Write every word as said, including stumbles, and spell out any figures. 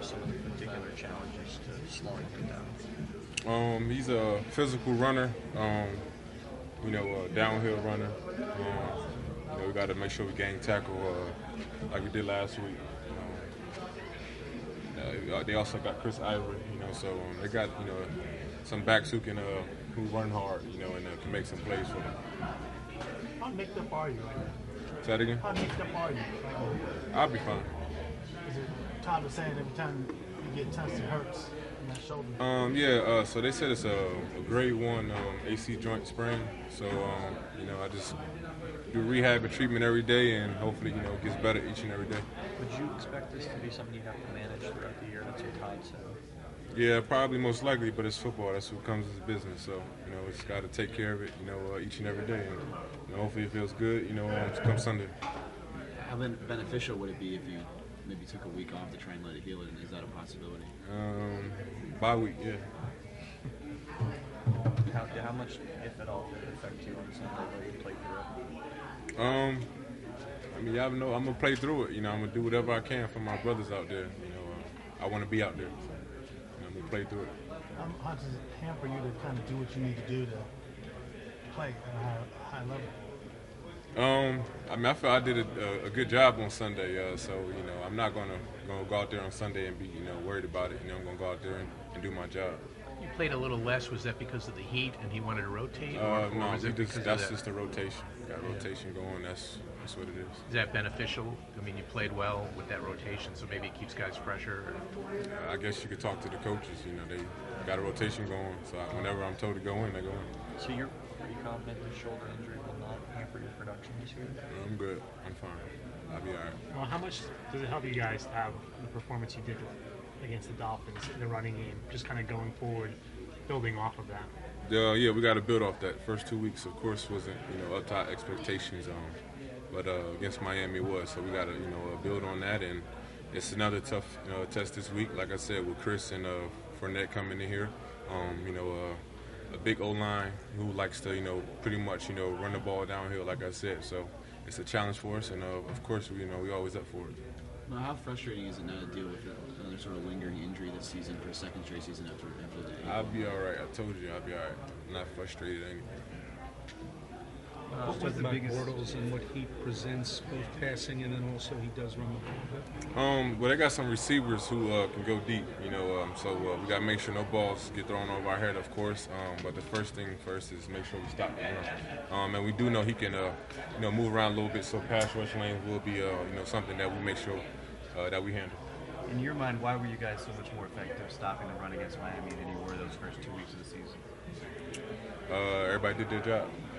some of the particular challenges to slowing him down? Um, he's a physical runner, um, you know, a downhill runner. Um, you know, we got to make sure we gang tackle uh, like we did last week. Um, uh, they also got Chris Ivory, you know, so um, they got, you know, some backs who can uh, who run hard, you know, and uh, can make some plays for them. How mixed up are you right now? Say that again? How mixed up are you? Like, I'll be fine. is it Todd was saying every time you get touched, it hurts in that shoulder? Um, yeah, uh, so they said it's a, a grade one um, A C joint sprain. So, um, you know, I just do rehab and treatment every day, and hopefully, you know, it gets better each and every day. Would you expect this to be something you have to manage throughout the year? That's what Todd said. Yeah, probably most likely, but it's football. That's what comes as business. So, you know, it's got to take care of it, you know, uh, each and every day. And, you know, hopefully it feels good, you know, um, come Sunday. How ben- beneficial would it be if you maybe took a week off to try and let it heal it? And is that a possibility? Um, bye week, yeah. How, how much, if at all, did it affect you on Sunday where you played through it? Um, I mean, y'all know I'm gonna play through it. You know, I'm gonna do whatever I can for my brothers out there. You know, uh, I want to be out there. So, you know, I'm gonna play through it. How much does it hamper you to kind of do what you need to do to play at a high, high level? Um, I mean, I feel I did a, a good job on Sunday. Uh, so, you know, I'm not gonna gonna go out there on Sunday and be, you know, worried about it. You know, I'm gonna go out there and, and do my job. You played a little less. Was that because of the heat and he wanted to rotate? Or, Uh, or no, was we it just, because that's of that? just a rotation. Got rotation going. That's that's what it is. Is that beneficial? I mean, you played well with that rotation, so maybe it keeps guys fresher. Uh, I guess you could talk to the coaches. You know, they got a rotation going. So I, whenever I'm told to go in, I go in. So you're pretty confident the shoulder injury will not hamper your production this year? I'm good. I'm fine. I'll be all right. Well, how much does it help you guys to have the performance you did against the Dolphins in the running game, just kind of going forward, building off of that? Uh, yeah, we got to build off that. First two weeks, of course, wasn't, you know, up to our expectations. Um, but uh, against Miami it was. So we got to, you know, uh, build on that. And it's another tough, you know, test this week. Like I said, with Chris and uh, Fournette coming in here, um, you know, uh, a big O-line who likes to, you know, pretty much, you know, run the ball downhill, like I said. So it's a challenge for us. And, uh, of course, we, you know, we always up for it. Now, how frustrating is it now to deal with another sort of lingering injury this season for a second straight season after, after the I'll be all right. I told you I'll be all right. I'm not frustrated or anything. Uh, What was the biggest Bortles and what he presents, both passing and then also he does run the ball? Um, well, they got some receivers who uh, can go deep, you know. Um, so uh, we got to make sure no balls get thrown over our head, of course. Um, but the first thing first is make sure we stop the run. Um, and we do know he can, uh, you know, move around a little bit. So pass rush lanes will be, uh, you know, something that we make sure uh, that we handle. In your mind, why were you guys so much more effective stopping the run against Miami than you were those first two weeks of the season? Uh, everybody did their job.